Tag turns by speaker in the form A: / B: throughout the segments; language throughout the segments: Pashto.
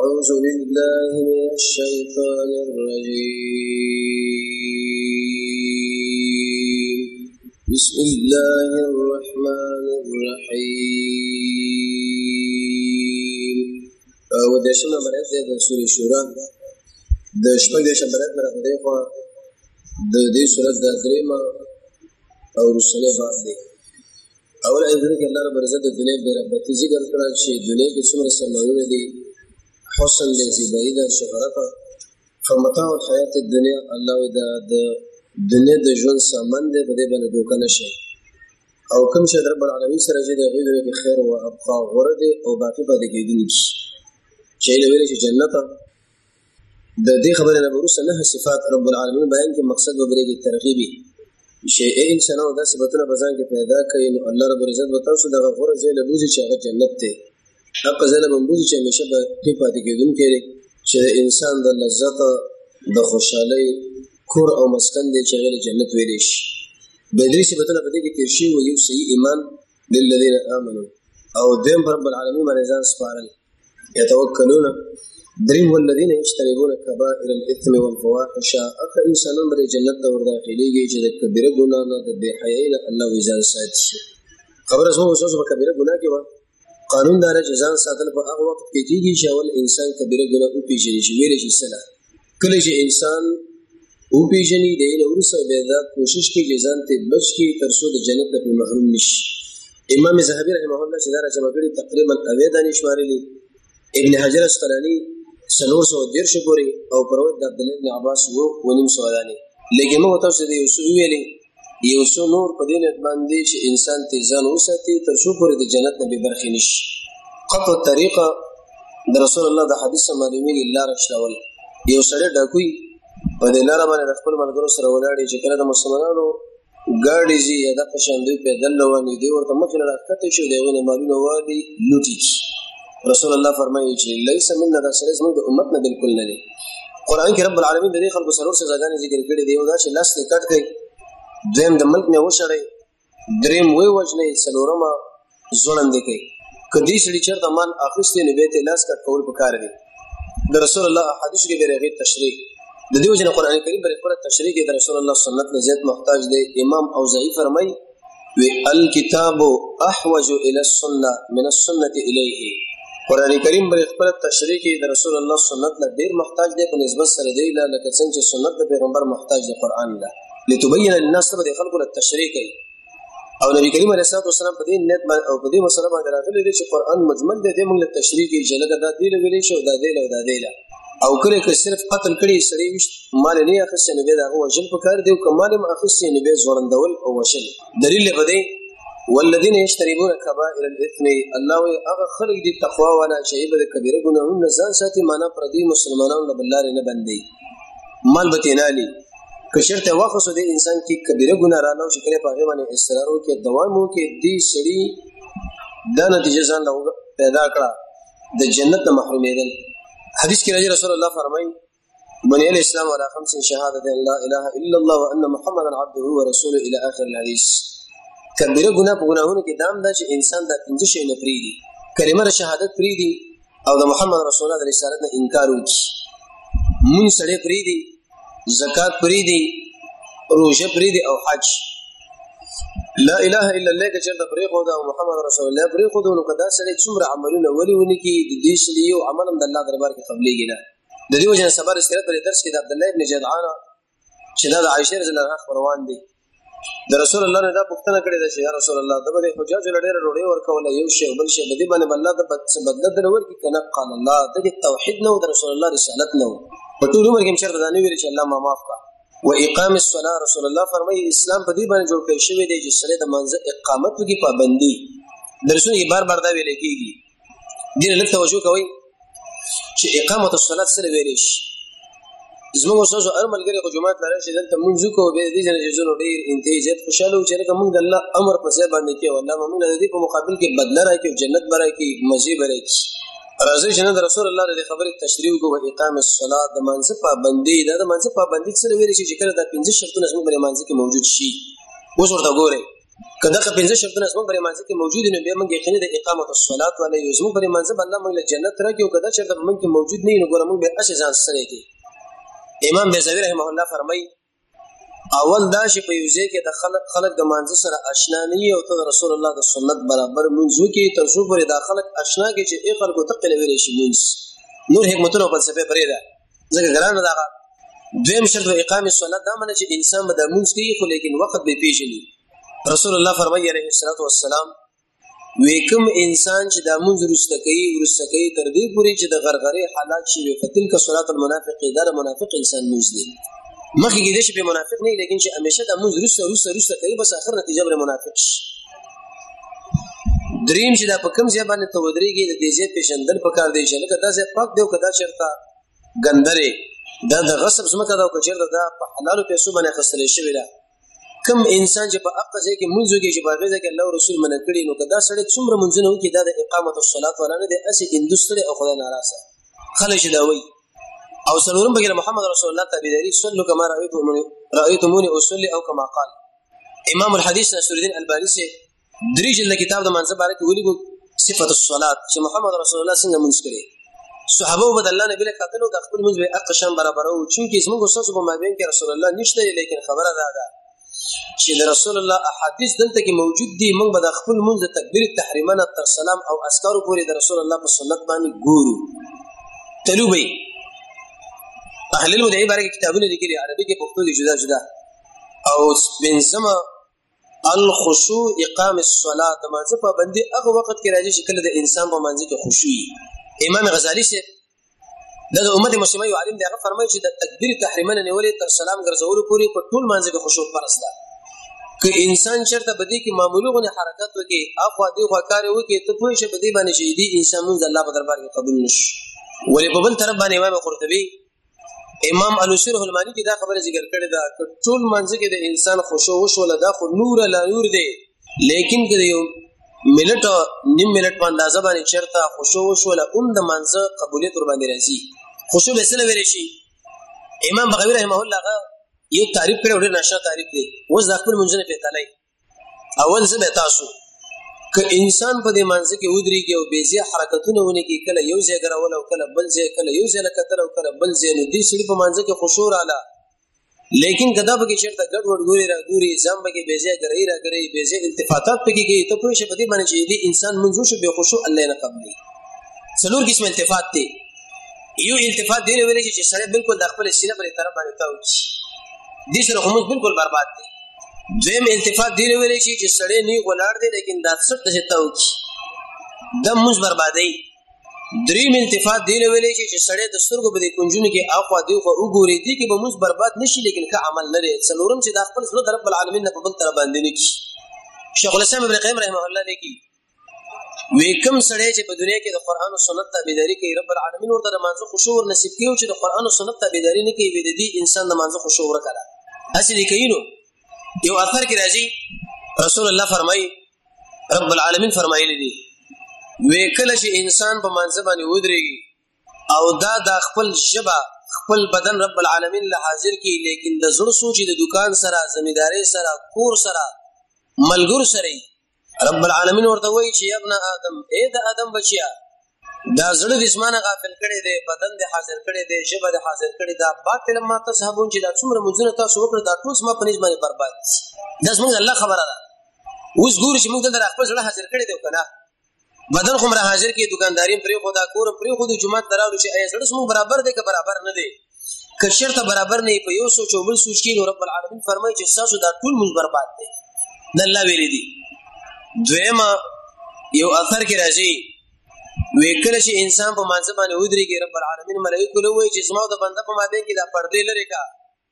A: أعوذ بالله من الشيطان الرجيم بسم الله الرحمن الرحيم ودشنا برات د سورې شورا د شپږ دېرشم برات مره خدای خوا د دې سورت د درېیمه او وروستنی باب دی. اول ایتونه کې الله رب العزت د دنیا بې رغبتي ذکر کړه چې دنیا کې څومره سامانونه دي، حسن دی، زیبایی ده، شهرت، فمتاع الحیات الدنیا. الله دا د دنیا د ژوند سامان دی، په دې باندې دوکه نه شي. او کوم چې رب العالمین سره چې د هغې دنیا کې خیر او ابقا غوره دی او باقي پاتې کېدونکي چې هیله ویلې چې جنت د دې خبرې نه وروسته 9 صفات رب العالمین بیان کې مقصد وګرځي ترغیبي چې انسانانو دا صفتونه په ځان کې پیدا کړي، نو الله رب العزت به تاسو دغه غوره ځای له بوځي چې هغه جنت دی. هغه ځای له بوځي چې همیشه به پاتې کېدونکی دی، چې د انسان د لذت، د خوشحالۍ کور او مسکن دی، چې هغه جنت ویلی شي. بیا درې صفتونه په دې کې تېر شوي وو. یو صحیح ایمان للذین آمنوا، او دویم په رب العالمین باندې ځان سپارل، یتوکلون. دریم والذین یجتنبون کبائر الاثم والفواحش، هغه انسانان به جنت ته ورداخلیږي چې د کبیره ګناه نه، د بې حیایۍ نه الله ځان ساتي. خبره زموږ اوس په کبیره ګناه کې وه. قانون دا دی چې ځان ساتل په هغه وخت کې کېږي چې اول انسان کبیره ګناه وپېژني، چې ویلی شي څه ده. کله چې انسان وپېژني د هغې نه وروسته بیا دا کوشش کوي چې ځان ترې بچ کړي تر څو د جنت نه پرې محروم نه شي. امام ذهبي رحمه الله چې دا راجمع کړي تقریبا 8 دانې شمارلي، ابن حجر اسقلاني 413 پورې، او پروت د عبدالله بن عباس 9.5 دانې. لیکن موږ تاسو ته یو څه ویلي، یو څه نور په دې نیت باندې چې انسان ترې ځان وساتي تر څو پورې د جنت نه بې برخې نه شي. قطع الطریقه د رسول الله د حدیث معلومېږي لاره شلول. یو سړی ډاکوي په دې لاره باندې د خپل ملګرو سره ولاړ چې کله د مسلمانانو ګاډي ځي یا دغه شان دوی پیدل روان دي، دوی ورته مخې نه راښکته شي، د هغوی نه مالونه والي لوټي. رسول الله فرمایي چې لیس منا، دا سړی زموږ د امت نه بالکل نه دی. قرآن کې رب العالمین د دې خلکو څلور سزاګانې ذکر کړي دي. یو دا چې لاس یې کټ کړئ، دویم د ملک نه وشړئ، دریم ووژنئ، څلورمه ځوړندې کړئ. که دې سړي چېرته مال اخیستی نو بیا ته لاس کټ کول پکار دي. د رسول الله احادیثو کې بیا د هغې تشریح د دې وجې نه قرآن کریم بیا خپله تشریح کې د رسول الله سنت نه زیات محتاج دی. امام اوزاعي فرمایي وی الکتاب احوج الی السنه من السنه الیه. قرآن کریم بر خپل تشریح کې د رسول الله سنت له ډیر محتاج دی په نسبت سره دی لکه څنګه چې سنت د پیغمبر محتاج دی قرآن له لتبین للناس ته د خلکو له تشریح کوي. او نبی کریم علیه السلام په دې نیت او په دې مسله باندې راغلی دی چې قرآن مجمل دی، موږ له تشریح کوي چې لکه دا دی له ویلی شي او دا دی له او دا دی له. او کله که صرف قتل کړي سړی ویشت مال نه اخیستی نو بیا د هغه وژل پکار دی، او که مال هم اخیستی نو بیا ځوړندول او وژل. دلیل یې په دی والذین یجتنبون کبائر الاثم، الله وایي هغه خلک دي تقوا والا چې به د کبیره ګناهونو نه ځان ساتي، معنا پردي مسلمانانو له بل لارې نه بندوي، مال به ترې نه اخلي. که چېرته واخیستو دې انسان کې کبیره ګناه راغله او چې کله په هغې باندې اصرار وکړي، دوام وکړي، دې سړي دا نتیجه ځان له پیدا کړه د جنت نه محرومېدل. حدیث کې راځي رسول الله فرمایي بني الاسلام على 5 شهادة ان لا اله الا الله وان محمدا عبده ورسوله الى اخر الحديث. کبیره ګناه په ګناهونو کې دام دا چې انسان دا 5 شی نه پرېږدي، کلمه د شهادت پرېږدي او د محمد رسول الله د رسالت نه انکار وکړي، مونځ سړی پرېږدي، زکات پرېږدي، روژه پرېږدي او حج. لا اله الا الله که چېرته پرېښوده او محمد رسول الله پرېښوده، نو که دا سړی څومره عملونه ولې ونه کړي، د دې سړي یو عمل هم د الله دربار کې قبلېږي نه. د دې وجې نه سبا د سیرت په درس کې د عبدالله ابن جدعانه چې دا د عایشې رضی الله عنها خپروان دی، د رسول الله نه دا پوښتنه کړې ده چې یا رسول الله ده به د حجاجو له ډېره ډوډۍ ورکوله، یو شی او بل شی په دې باندې به الله د څه بدله درله ورکړي که نه؟ قال الله، دغې توحید نه و، د رسول الله رسالت نه و. په ټول عمر کې هم چېرته دا نه ویلې چې الله ما معاف کړه. و اقام الصلاه، رسول الله فرمایي اسلام په دې باندې جوړ کړی شوی دی چې سړی د مانځه اقامت وکړي، پابندي. درسونه کې بار بار دا ویلی کېږي، دې نه لږ توجه کوئ چې اقامت الصلات سره ویلی شي. زموږ استازو هر ملګري خو جومات ته راشي دلته مونځ وکړو، بیا د دې نه چې زه نو ډېر انتهایي زیات خوشحاله وو چې لکه مونږ د الله امر په ځای باندې کوو، الله به مونږ د دې په مقابل کې بدله راکړي او جنت به راکړي، مزې به راکړي. راځئ چې نن د رسول الله د دې خبرې تشریح وکړو. و اقام الصلات، د مانځه پابندي. دا د مانځه پابندي سره ویلی شي چې کله دا 5 شرطونه زموږ په مانځه کې موجود شي. اوس ورته ګورئ کله که پنځه شرطونه زموږ پر منځ کې موجود نه بیا موږ یقیني د اقامت الصلاه ولا یو زموږ پر منځ الله موږ له جنت راکې او کله شرط موږ کې موجود نه نو ګورم موږ به اسی ځان سره کې امام بیزاوی رحمه الله فرمایي اول دا چې په یو ځای کې د خلک د منځ سره آشنا نه وي او ته رسول الله د سنت برابر منځو کې تر څو پورې د خلک آشنا کې چې ای خلکو تقل ویل شي منځ نور حکمتونه په فلسفه پرې ده ځکه ګرانه ده دویم شرط د اقامت الصلاه دا معنی چې انسان به د منځ کې خو لیکن وخت به پیژني رسول الله فرمایي عليه الصلاه والسلام وکم انسان چې د منځ ورسته کوي تر دې پورې چې د غرغره حالات شي فتل کا صلاه المنافق دا منافق انسان منځ دی مخکې کې دې چې په منافق نه لیکن چې همیشه د منځ روسه کوي بس اخر نتیجه بر منافق شي دریم چې دا په کوم ځای باندې تودريږي د دې ځای پیژندل پکار دی چې لکه دا ځای پاک دی او کدا چرته ګندره دا د غصب سمکه دا او چرته دا په حلالو پیسو باندې خسرې شوی دا کم انسان چې په اقا ځای کې منځو کې چې په غزه کې الله رسول منع کړي نو کدا سړی څومره منځونه وکي دا د اقامت الصلاه ولانه د اسی اندستری او خدای ناراضه خلک دا وایي او سلورم بغیر محمد رسول الله تابعداري صلوا كما رايتموني اصلي او كما قال امام الحديث نصر الدين الباني سے دریج له کتاب د منځ باره کې ویلي صفه الصلاه چې محمد رسول الله څنګه منځ کړي صحابه وبد الله نبی له قاتلو د خپل منځ به اقشام برابر او چې موږ اوسه په مابین کې رسول الله نشته لیکن خبره ده چې د رسول الله احادیث دلته کې موجود دي موږ به د خپل منځ تکبیر تحریمانه تر سلام او اذکار پورې د رسول الله په سنت باندې ګورو تلوبي اهل المدعي باره کتابونه لیکلي عربي کې پښتو کې جدا او بنظم الخشوع اقام الصلاه د منځ په باندې هغه وخت کې راځي چې کله د انسان په منځ کې خشوع امام غزالی سے د امت مسلمه یو عالم دی هغه فرمایي چې د تکبیر تحریمانه نیولې تر سلام ګرځول پورې په ټول منځ کې خشوع پرسته که انسان چرته بدی کې معمولی غو حرکت وکي اخوا دی خو کار وکي ته پوه شې بدی باندې چې دی انسان مونږ الله په دربار کې قبول نشي ولې په بل طرف باندې امام قرطبي امام الوسیر المانی کې دا خبره ذکر کړې ده چې ټول منځ کې د انسان خشوع وشول دا خو نور لا نور دی لیکن که یو ملت نیم ملت په اندازه باندې چرته خشوع وشول اون د منځ قبولیت ور باندې راځي خشوع به څه ویل شي امام بغوی رحمه الله یو تعریف کړو ډېر نشه تعریف دی وځ د خپل منځنه په تعالی اول څه به تاسو که انسان په دې منځ کې ودرېږي او بيزي حرکتونه ونه کوي کله یو ځای ګرول او کله بل ځای کله یو ځای کتل او کله بل ځای نو دې سړي په منځ کې خشوع رااله لیکن کدا به کې چیرته ګډ وډ ګوري ځم به کې بيزي ګرځي بيزي التفاتات پکې کوي ته پوه شې په دې باندې چې دې انسان منځو شو به خشوع الله نه قبلي څلور قسم التفات دي یو التفات دی ویل چې سړی بالکل د خپل سینې پر طرف باندې تاوي دې سره هم بالکل برباد دي دویم التفات دی ویل چې سړی نه ولاړ دی لیکن د څه ته تاوي د موږ بربادي دریم التفات دی ویل چې سړی د سترګو په کنجونو کې اخوا دی خو وګوري دي کې به موږ برباد نشي لیکن ښه عمل لري څلورم چې د خپل رب رب العالمین په بل طرف باندې نه کی شیخ الاسلام ابن قیم رحمه الله لیکي وکم سړی چې په دنیا کې د قران او سنت تابعداري کوي رب العالمین ورته د مانزه خشوع نصیب کوي چې د قران او سنت تابعداري نه کوي د دې انسان د مانزه خشوع ورکړه اصلي کینو یو اثر کې راځي رسول الله فرمایي رب العالمین فرمایلی دي وکله چې انسان په مانزه باندې ودرېږي او دا د خپل شبا خپل بدن رب العالمین له حاضر کی لیکن د زړه سوچ د دکان سره زمینداری سره کور سره ملګر سره رب العالمین ورته وایي چې ابن آدم اے د آدم بچیا دا زړه د اسمانه غافل کړي دی بدن د حاضر کړي دی شبا د حاضر کړي دا باطل ما ته صاحبون چې دا څومره منځونه تاسو وکړه دا ټول ما په نسبت باندې برباد دا څنګه الله خبره ده اوس ګور چې موږ د خپل زړه حاضر کړي دی کنه بدن خو مر حاضر کی دکانداري پر خدا کور پر خود جمعه تراو چې ای زړه سمو برابر دی که برابر نه دی که شرط برابر نه په یو سوچ او بل سوچ کې رب العالمین فرمایي چې تاسو دا ټول موږ برباد دي د الله ویلي دي دویمه یو اثر کې راځي وکړه چې انسان په مانځ باندې ودرېږي رب العالمین ملائکه له وایي چې زما د بنده په مابین کې دا پردې لري کا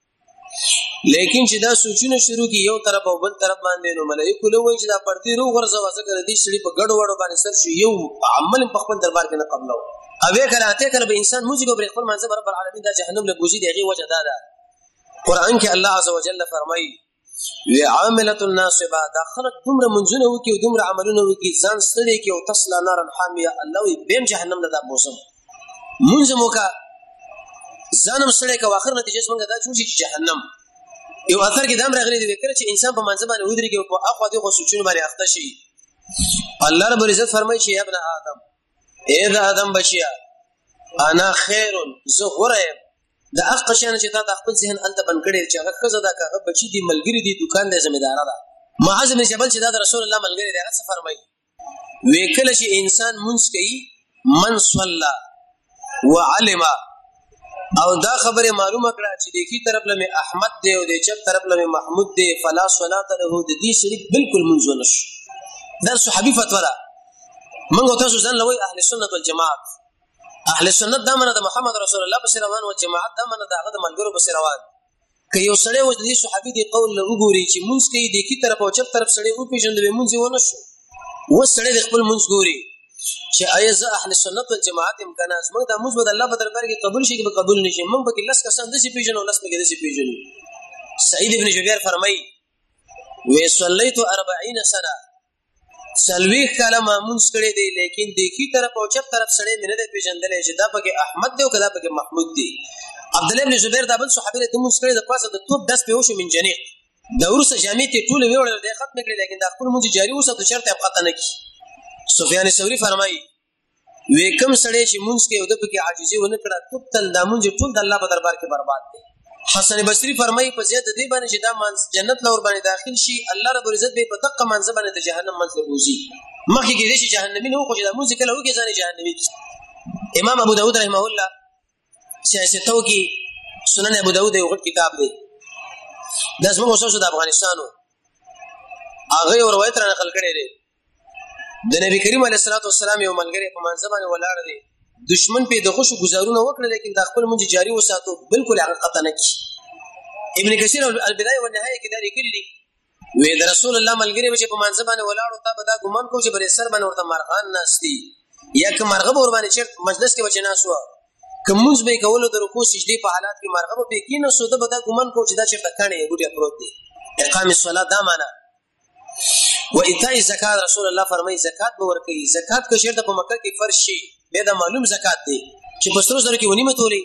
A: لیکن چې دا سوچونه شروع کی یو طرف او بل طرف باندې نو ملائکه له وایي چې دا پردې رو غرزه واسه کړې دي سړي په ګډ وډ باندې سر شو یو عمل په خپل دربار کې نه قبلو اوی کراته کله به انسان موږ کو خپل مانځ رب العالمین دا جهنم له بوزي دیږي وجه دا ده قران کې الله عز وجل فرمایي وعامله الناصبه دا خلق دومره منځونه وکي او دومره عملونه وکي ځان ستړي کې او تصلا نار حاميه الله وي بهم جهنم له دا بوزم منځ موکا ځانم ستړي کا واخر نتیجه څنګه دا جوړ شي جهنم یو اثر کې دام راغلی دی وکړه چې انسان په منځ باندې ودرېږي او په اخوا دغه سوچونه باندې اخته شي. الله رب العزت فرمایي چې ابن آدم، اے د آدم بچیا، انا خیر، زه غوره یم د هغه شان چې تا د خپل ذهن انت بند کړی چې هغه ښځه ده که هغه بچي دي ملګري دي دکان دی ذمہداره ده. معاذ بن جبل چې دا د رسول الله ملګری دی هغه څه فرمایي وی کله چې انسان منځ کوي من صلى وعلم او دا خبره معلومه کړه چې د کی طرف له احمد دی او د چپ طرف له محمود دی فلا صلاه له د دې شریک بالکل منځ نشو. دا صحابي فتوا ده. موږ تاسو ځان لوي اهل سنت والجماعت. اهل سنت دا منه د محمد رسول الله بس روان او جماعت دا منه د هغه د ملګرو بس روان. که یو سړی و د صحابي دی قول له وګوري چې منځ کوي د کی طرف او چپ طرف سړی او پیژند به منځ ونه شو و سړی د خپل منځ ګوري چې آیا زه اهل سنت والجماعت امکان ازمه د موږ د الله په دربار کې قبول شي که قبول نشي. موږ به لس کسان د سي پیژنو لس به د سي پیژنو. سعید ابن جبیر فرمایي و صلیت 40 سنه سلوی کله مامونس کړي دی لیکن د کی طرف او چپ طرف سړی مینه د پیژندل چې دا پکې احمد دی او کدا پکې محمود دی. عبد الله ابن زبیر دا بل صحابي له موږ کړي د پاسه د توپ داس په وشو من جنیق د ورسه جامع ته ټول ویول د ختم کړي لیکن دا خپل موږ جاری وسه ته چرته پته نه کی. سفیان ثوری فرمایي وې کوم سړی چې مونږ کې او د پکې عاجزي ونه کړه توپ تل د مونږ ټول د الله په دربار کې برباد دی. حسن بصری فرمایي په زیات دې باندې چې دا منځ جنت لور باندې داخل شي الله رب العزت به په دقه منځ باندې د جهنم منځ له بوزي مخکې کې شي جهنمی نه خو چې د مونږ کله وګي ځان جهنمی. امام ابو داود رحمه الله سیاستو کې سنن ابو داود یو غټ کتاب دی د اسمه اوسو د افغانستانو هغه یو روایت را نقل کړی دی د نبی کریم علیه الصلاه والسلام یو ملګری په منځ باندې ولاړ دی دشمن په دغه شو گزارونه وکړه لیکن د خپل مونږ جاری وساتو بالکل هغه قطع نه کی. ابن کثیر البدایه والنهایه کې دا لیکلی دی وې د رسول الله ملګری چې په منځ باندې ولاړو تا به دا ګمان کو چې بر سر باندې ورته مرغان ناشتي یا که مرغه ور باندې چیرته مجلس کې وچ ناسو کومز به کولو د رکوع سجدي په حالات کې مرغه به کینې سو د بدا ګمان کو چې دا چیرته کانه یو ګډه پروت دی. اقام الصلاه دا معنا و ایتای زکات رسول الله فرمایي زکات به ورکړي. زکات کو شرط په مکه کې فرض شي به دا معلوم زکات دی چې په سترو سره کې ونیمه تولې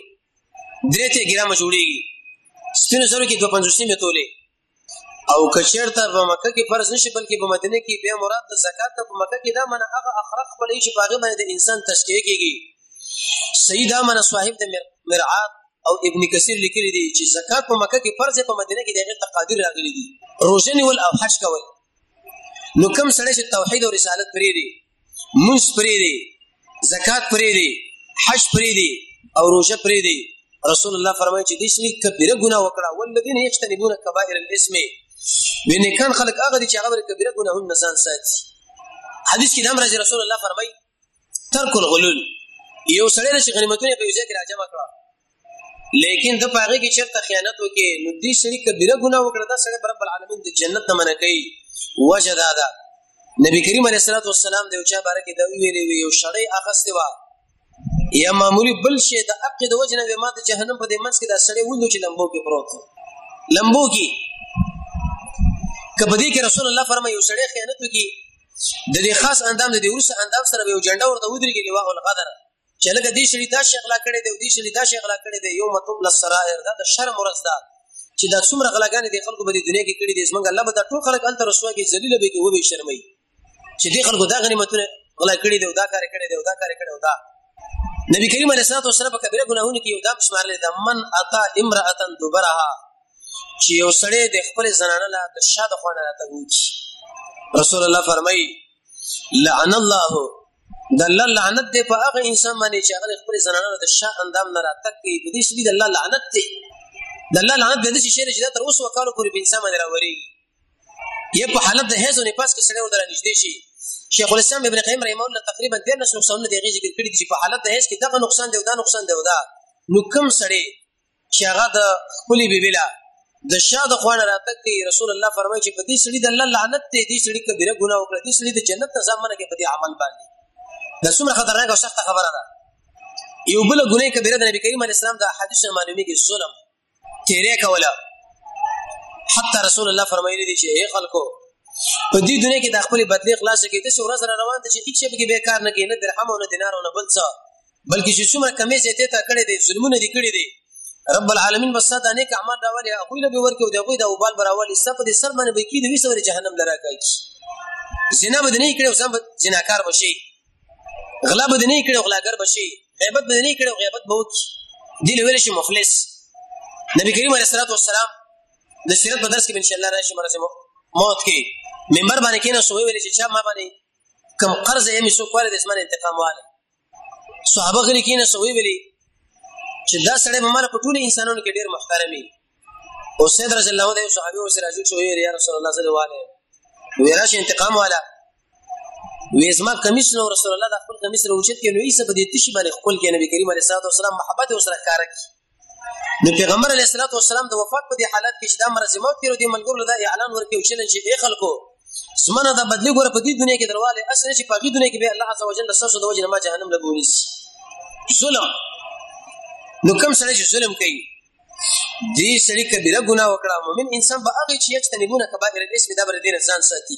A: 3 ګرام جوړيږي سپینو سره کې 250 تولې او کچرته په مکه کې فرض نشي بلکې په مدینه کې به مراد د زکات په مکه کې دا منه هغه اخرق بلې چې باغ باندې د انسان تشکیه کیږي. سیدا من صاحب د مرعات او ابن کثیر لیکلي دي چې زکات په مکه کې فرض په مدینه کې دغه تقادیر راغلي دي. روزه نیول او حج کول نو کوم سړی چې توحید او رسالت پرې دي منځ پرې دي زکات پرې دي حج پرې دي او روزه پرې دي رسول الله فرمایي چې دې شریک کبیره ګناه وکړه والذین یجتنبون کبائر الاسم وینه کان خلق هغه دي چې هغه کبیره ګناهونه نسان ساتي. حدیث کې د رسول الله فرمایي ترک الغلول یو سړی چې غنیمتونه په یوځای کې راجمع کړه لیکن د پاغه کې چرته خیانت وکړي نو دې شریک کبیره ګناه وکړه دا سړی رب العالمین د جنت نه منع کوي. وجدا دا نبی کریم علیه الصلاه والسلام د یو چا بارکه دا ویلي یو شړی اخسته وا یا معمولی بل شی د عقد وجنه به ما د جهنم په دې منځ کې دا سړی وندو چې لمبو کې پروت لمبو کې کبدی کې رسول الله فرمایي یو سړی خیانت وکړي د دې خاص اندام د دې ورسره اندام سره یو جنډه ورته ودرېږي لواء الغدر چې لکه دې شری دا شغلا کړي دی دې شری دا شغلا کړي دی یو مطلب للسرائر دا د شرم ورزدا چې دا څومره غلاګانې د خلکو په دې دنیا کې کړي دي څنګه الله به دا ټول خلک انت رسوا کې ذلیل به کې و به شرمای چې دې خلکو دا غنیمتونه غلا کړي دی دا کار کړي دی دا کار کړي دا. نبی کریم علیه الصلاه والسلام په کبیره ګناهونه کې یو دام شمارل د من اتا امراه دبرها چې یو سړی د خپل زنانه له د شاده خوانه راته وچی رسول الله فرمایي لعن الله د الله لعنت دی په هغه انسان باندې چې هغه خپل زنانه له شا اندام نه راته کوي په دې شي د الله لعنت دی. د الله لعنت به د شي چې تر اوسه وکالو پورې په انسان باندې راوري یا په حالت د هیڅ نه پاس کې سړی ودر نږدې شي. شیخ الاسلام ابن قیم رحمه الله تقریبا 13 نقصان دی ذکر کړی چې په حالت د هیڅ کې دغه نقصان دی او دا نقصان دی او دا نو کوم سړی چې هغه د خپل بیبیلا د شاده خوانه راته کوي رسول الله فرمایي چې په دې سړي د الله لعنت دی دې سړي کبیره ګناه وکړه دې سړي د جنت ته ځامنه کې په دې عمل باندې دا څومره خطرناک او سخت خبره ده. یو بل ګناه کبیره د نبی کریم علیه السلام د حدیث معلومي کې ظلم تیرې کوله حتی رسول الله فرمایلی دي چې اے خلکو په دې دنیا کې د خپل بدلی خلاص کې د څورا سره روان دي چې هیڅ به بیکار نه کې نه درهم او نه دینار او نه بل څه بلکې چې څومره کمی زیاته تا کړې دي ظلمونه دي کړې دي رب العالمین بس دا نیک اعمال راولي هغوی له به ورکړي او د هغوی د وبال به راولي ستا په دې سر باندې به یې کېږي وي سورې جهنم له راکاږي زنا به دې نه یې کړی او ځان به زناکار به شي غلا به دې نه یې کړی او غلاګر به شي غیبت به دې نه یې کړی او غیبت به وکړي دې له ویلی شي مفلس نبی کریم علیه الصلاة والسلام د سیرت په درس کې به انشاءالله راشي مرض موت کې منبر باندې کېناست ویلي چې چا ما باندې کوم قرض یې مې څوک والی د اسمان انتقام والی صحابه غلي کېناست ویلي چې دا سړی به ما په ټولو انسانانو کې ډېر محترم وي او سید رضی الله عنه صحابي ورسره راجع شو ویل یا رسول الله زه والی وی راشي انتقام والا وی زما کمیس نو رسول الله د خپل کمیس راوچت کې نو عیسی په دې تشي باندې خپل کې نبی کریم علیه الصلاه والسلام محبت اوسره ښکارا کړي نو پیغمبر علیه الصلاه والسلام د وفات په دې حالت کې چې دا مرض موت کړو دې ملګرو دا اعلان ورکړي چې اے خلکو زمانه دا بدلی ګوره په دې دنیا کې درواله اصل چې په دې دنیا کې به الله عزوجل تاسو د وجه ما جهنم لګونی ظلم نو کوم سړی چې ظلم کوي دې سړی کبیره ګناه وکړه مؤمن انسان به هغه چې یجتنبون کبائر الاسم دا بر دین ځان ساتي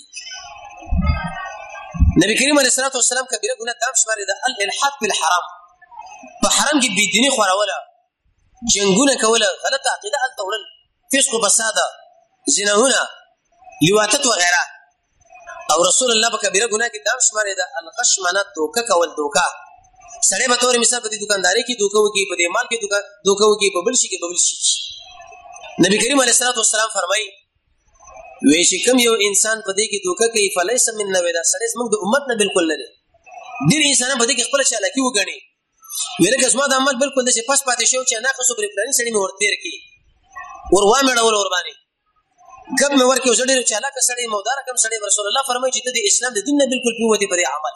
A: نبی کریم علیه الصلاه والسلام کبیره ګناه دام شماري د الالحاد بالحرام په حرام کې بی دیني خوراوله جنگونه کوله غلط عقیده التورل فسق فساد زناونه لواطت وغيرها او رسول الله په کبیره ګناه کې دام شماري د الغش منت دوکه کول دوکه سړی به تور مثال په دې دکانداري کې دوکه وکي په دې مال کې دوکه وکي په بل شي کې بل شي نبی کریم علیه الصلاه والسلام فرمایي وی چې کوم یو انسان په دې کې دوکه کوي فلیس من نودا سړی زموږ د امت نه بالکل نه دی ډېر انسانان په دې کې خپل چالاکي وګڼي ولکه زما د عمل بالکل د پس پاتې شو چې نه خصو بری پلان سړی مې ورته کی ور وامه ډول ور باندې کب مې ورکه وسړي چالاک سړی مودار کم سړی رسول الله فرمایي چې د اسلام د دین نه بالکل پیوتی پر عمل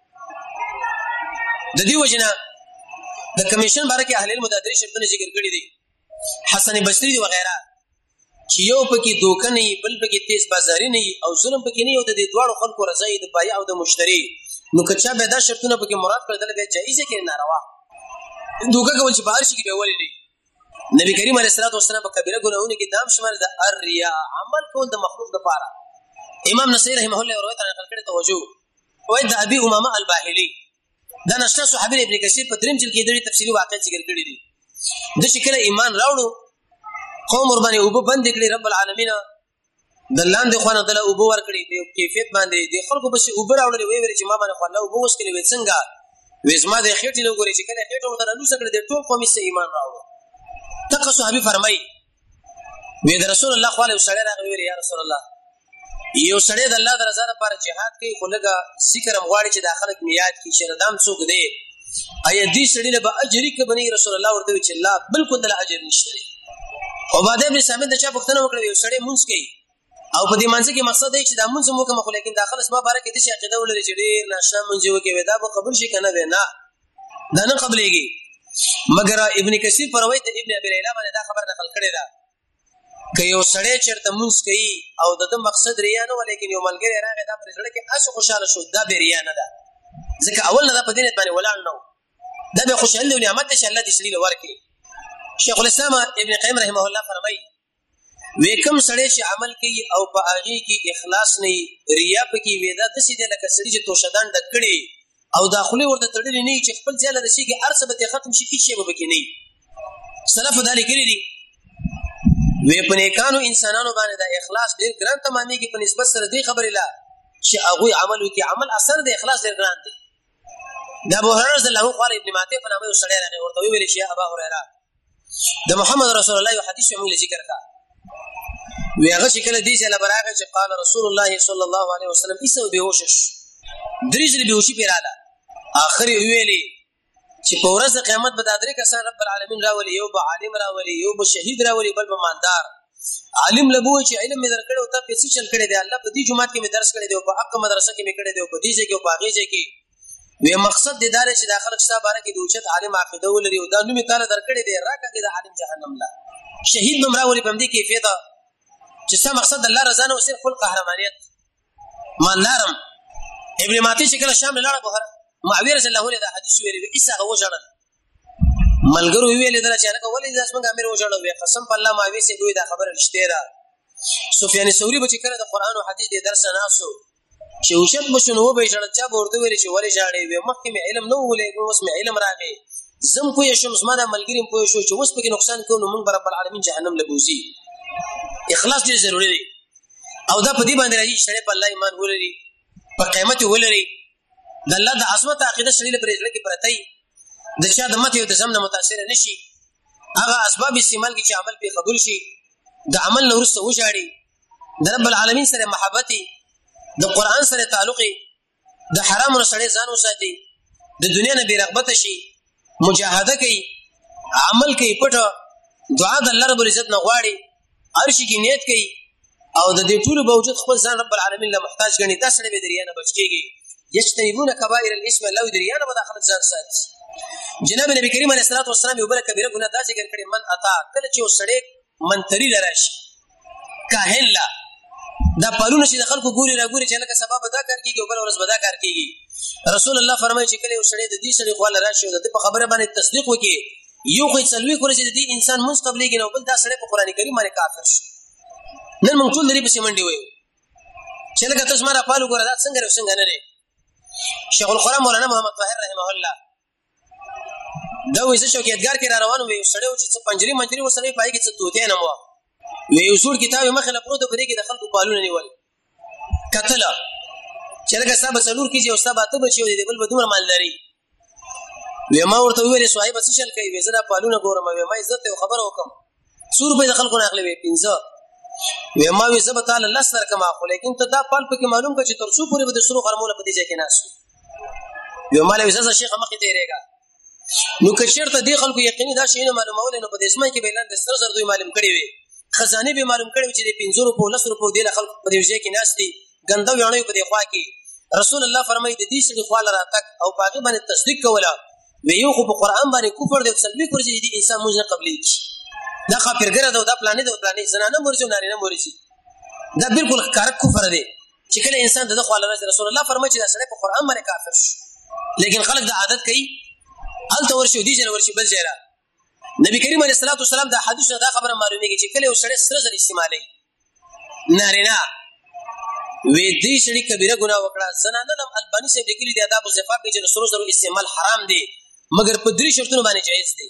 A: د دې وجنه د کمیشن باره کې اهل علم د درې شرطونه ذکر کړی دي حسن بصری دی وغیرہ چې یو پکې دوکه نه بل پکې تیز بازاري نه او ظلم پکې نه یو د دې دواړو خلکو رضای د بایع او د مشتری نو کچا به دا شرطونه پکې مراد کړل به جایز کې ناروا دوکه کول چې بهر شي کې به ولې نه نبی کریم علیه الصلاه والسلام په کبیره ګناهونو کې دام شمار د الریا عمل کول د مخلوق لپاره امام نصری رحمه الله روایت نقل کړي توجه وای د ابي امامه الباهلي دا نشته صحابي ابن کثیر په دریم جلد کې د تفصیلی واقعیت ذکر کړی دي د شکل ایمان راوړو قوم ور باندې وب بند کړي رب العالمین د لاندې خوانه دله وب ور کړي د کیفیت باندې د خلکو به وب راوړل وی چې ما باندې خو الله وب وس کړي څنګه وېزما د خېټې له ګوري چې کله خېټه وته نو سره د ټول قوم سه ایمان راوړو تک صحابي فرمایي وی د رسول الله صلی الله علیه وسلم راغلی یا رسول الله یو سړی د الله د رضا لپاره jihad کوي خو لګه ذکر مغواړي چې داخله کې میاد کې شردام څوک دی اي دې سړی له اجر کې بني رسول الله ورته چې الله بالکل د اجر نشته عباده ابن صامت د چا پښتنه وکړه یو سړی مونږ کوي او په دې منځ کې مقصد دی چې دا مونږ مو کوم خو لیکن داخله اسما بارے کې د شي عقیده ولري چې ډیر ناشنا مونږ وکي ودا به قبول شي کنه وینا دا نه قبلېږي مگر ابن کثیر پر روایت ابن ابي ليلى باندې دا خبر نقل کړی دا که یو سړی چرته مونږ کوي او د مقصد ریا نه ولیکن یو ملګری راغی دا پر ځړه کې اسو خوشاله شو دا به ریا نه ده ځکه اول نه په دینت باندې ولاړ نو دا به خوشاله او نعمت چې الله دې سړي ورکړي شیخ الاسلام ابن قیم رحمه الله فرمایي وکم سړی چې عمل کوي او په هغه کې اخلاص نه ریا پکې ودا د سیده لکه سړي چې توشدان ډکړي او داخلي ورته تړلې نه چې خپل ځاله د شي کې ارسبته ختم شي هیڅ به کې نه سلف دالي کړی دي وې په نیکانو انسانانو باندې د اخلاص ډیر ګران تمامېږي په نسبت سره دې خبرې لا چې هغه عمل وکي عمل اثر د اخلاص ډیر ګران دی دا ابو هريره رضی الله عنه ابن ماته په نامه سره راغی ورته ویل شي ابو هريره د محمد رسول الله یو حدیث موږ ذکر کا وی هغه چې کله دې ځله براغه چې قال رسول الله صلی الله علیه وسلم ایسو بهوشش دریځ بهوشي پیراله اخر ویلي چې په ورځ قیامت به د درې کسان رب العالمین راولي یو به عالم راولي یو به شهید راولي بل به مالدار عالم لبو چې علم مې درکړو ته پیسې چل کړي دی الله په دې جمعات کې مې درس کړي دی او په حق مدرسه کې مې کړي دی او په دې ځای کې او په هغه ځای کې وی مقصد دې دا چې داخله شته باره کې د اوچت عالم عقیده ولري او دا نومي تعالی درکړي دی راکړي د عالم جهنم لا شهید به راولي په دې کیفیت چې څه مقصد الله رضا نه او صرف خپل قهرمانیت مالدارم ابن ماتی چې کله شام لاړ بهر معاویه رضی الله عنه دا حدیث ویلی ایسا هو جړل ملګرو ویل دا چې هغه ولې داس موږ امیر و جړل وی قسم په الله معاویه سي دوی دا خبره رښتیا ده سفیان ثوری به چې کله د قران او حدیث د درس ناسو چې وشت بشنو به جړل چا ورته ویل چې ولې جاړي وی مخکې علم نو ولې اوس مې علم راغی زم پوه شم زما د ملګری پوه شو چې اوس پکې نقصان کوو نو موږ رب العالمین جهنم لبوزي. اخلاص ډېر ضروری دی او دا په دې باندې راځي چې په الله ایمان ولري، په قیامت ولري، د الله د عظمت عقیده سړي لپاره ځل کې پرته وي، د چا د مت او د زم نه متاثر نشي، هغه اسباب استعمال کې چې عمل په قبول شي، د عمل نور څه وشاړي، د رب العالمین سره محبت، د قران سره تعلق، د حرام سره ځان وساتي، د دنیا نه بیرغبت شي، مجاهده کوي، عمل کوي، پټه دعا د الله رب العزت نه غواړي، ارشي کې نیت کوي او د دې ټول باوجود خپل ځان رب العالمین له محتاج ګڼي، دا سره به دریا نه بچ کیږي. یجتنبون کبائر الاسم لو دریا نه داخل ځان ساتي. جناب نبی کریم علیه الصلاه والسلام یو بل کبیره ګناه دا ذکر کړي، من اتا کله چې وسړی منتری لراشي کاهن لا دا پالونه چې د خلکو ګوري را ګوري چې لکه سبب ادا کار کیږي او بل ورځ ادا کار کیږي. رسول الله فرمایي چې کله وسړی د دې سړي خو لراشي او د په خبره باندې تصدیق وکړي، یو خو څلوي کول چې د دې انسان مستقبلېږي نو بل دا سړی په قران کریم باندې کافر شي. نن موږ ټول لري په سیمنډي وایو چې لکه تاسو ماره پالو ګور دا څنګه او څنګه نه لري. شیخ القرآن مولانا محمد طاهر رحمه الله دا وې چې چوکیدګار کې را روان وي سړیو چې پنجري منجري وسلې پای کې څه توته نه مو وی یو څور کتاب مخه نه پروت په دې کې د خلکو پالونه نیول قتل چې لکه صاحب څلور کیږي او صاحب ته بچي دی بل بدومره مالداري وی ما ورته ویل صاحب څه شل کوي زړه پالونه ګورم وی ما عزت او خبر وکم څور په خلکو نه اخلي وی پنځه وی ما وی زب تعالی الله سره کما خو لیکن ته دا پال پکې معلوم کړي چې تر څو پورې به د سرو غرموله په دې ځای کې ناس وی ما له وسه شیخ مخې ته ریګا نو کچرته دی خلکو یقیني دا شی نه معلومول نو په دې اسمه کې بیلان د سر زر دوی معلوم کړي وي خزانه به معلوم کړي چې د 500 په 10 روپو دی خلکو په دې ځای کې ناس دي ګنده ویانو په دې خوا کې رسول الله فرمایي د دې سړي خوا لره تک او باقي باندې تصدیق کوله وی یو خو په قران باندې کفر دی سلبي کړی چې دې انسان موږ نه قبلي دا خافرګره دا پلان دی زنانه مرجو نارینه مرجي دا بالکل کار کفر دی چې کله انسان د خوا لره رسول الله فرمایي چې دا سړی په قران باندې کافر شي لیکن خلک د عادت کوي الته ورشي دي جن ورشي بل جره نبی کریم علیه الصلاه والسلام دا حدیث دا خبره معلومیږي چې کله وسړی سره زر استعمالي نارینه وې دې شړي کبیره ګناه وکړه زنانه لم البانی سے لیکلي د آداب او زفاف کې چې سره زر استعمال حرام دي مگر په درې شرطونو باندې جایز دي.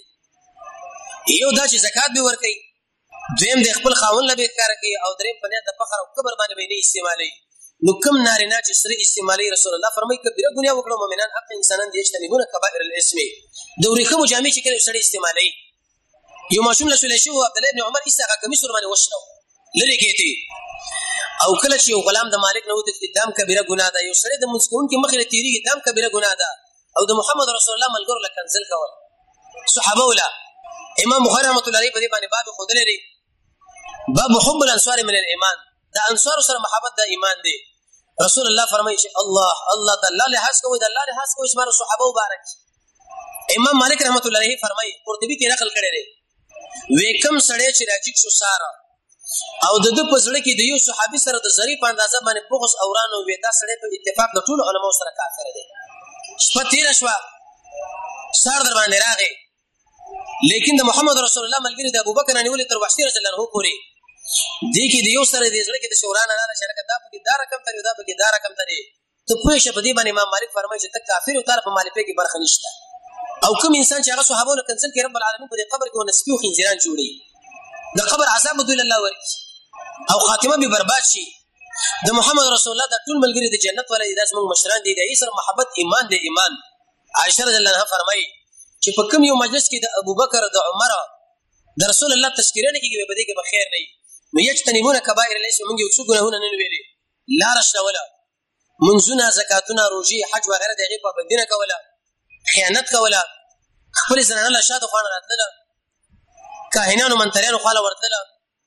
A: یو دا چې زکات به ورکړي، دویم د خپل خاون لبه کار کوي او دریم په نه د فخر او کبر باندې نه استعمالي. نو کوم نارینه چې سره استعمالي رسول الله فرمایي کبیره ګناه وکړه مؤمنان حق انسانان دي یجتنبون کبائر الاسم د ورخه مجامع چې کله سره استعمالي. یو ماشوم له سولې شو عبد الله ابن عمر ایسا کمیس ور باندې وښنو لری کېتی او کله چې یو غلام د مالک نه وته دام کبیره ګناه ده، یو سره د مسکون کې مخې تیریږي دام کبیره ګناه ده او د محمد رسول الله ملګرو له کنزل کول صحابه ولا امام بخاری رحمۃ اللہ علیہ په دې باندې باب خود لري باب حب الانصار من الايمان دا انصار سره محبت د ایمان دی. رسول الله فرمایي چې الله تعالی له حس کوي د الله له حس کوي اسمانو صحابه مبارک. امام مالک رحمۃ اللہ علیہ فرمایي قرطبی کې نقل کړی دی وکم سړی چې راځي شو ساره او د پزړه کې د یو صحابي سره د ظریف اندازه باندې بغض اورانو وې دا سړی په اتفاق د ټول علماو سره کافر دی. شپه تیر شو سار در باندې راغی لیکن د محمد رسول الله ملګری د ابوبکر نیولې تر وحشي رضی الله عنه پورې دې کې د یو سره د ځړه کې د شوران نه شرکت دا په کې دا رقم تر دا په کې دا رقم تر ته پوه شه په دې باندې امام مالک فرمایي چې ته کافر او تعالی په مالک کې برخه نشته او کوم انسان چې هغه صحابه له کنسل کې رب العالمین په قبر کې ونسپي او خنزیران جوړي د قبر عذاب دوی الله ورکی او خاتمه به برباد شي. د محمد رسول الله د ټول ملګری د جنت ولې داس موږ مشران دي د ایسر محبت ایمان دی ایمان. عائشہ رضی الله عنها فرمایي چې په کوم یو مجلس کې د ابوبکر د عمر د رسول الله تذکرہ نه کیږي به دې کې بخیر نه نو یجتنبون کبائر الاسم موږ یو څو ګناهونه نه ویلي لا رشد ولا منزنا زکاتنا روزي حج وغیرہ دغه په بندینه کوله خیانت کوله خپل زنانه له شاده خوان راتله کاهنانو منتریانو خاله ورتله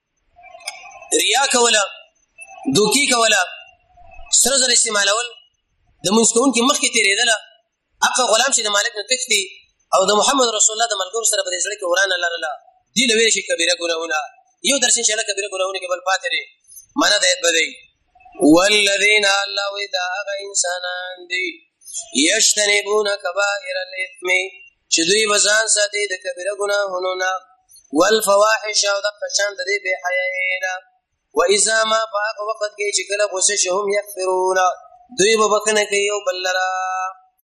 A: ریا کوله دوکي کوله سره زر استعمالول د منسکون کې مخ کې تیرېدله اقا غلام چې د مالک نه تختی او د محمد رسول الله د ملګرو سره په دې ځل کې ورانه لرله دی له ویل شي کبیره ګناهونه یو درشن شاله کبیره ګناهونه کې بل پاتې دي معنا د ایت بدی والذین الله ودا انسانان دي یجتنبون کبائر الاثم چې دوی وزن ساتي د کبیره ګناهونو نه والفواحش او د قشان د دې به حیانا واذا ما باغ وقت کې چې کله غوسه شهم یغفرون دوی به بکنه کوي او بلرا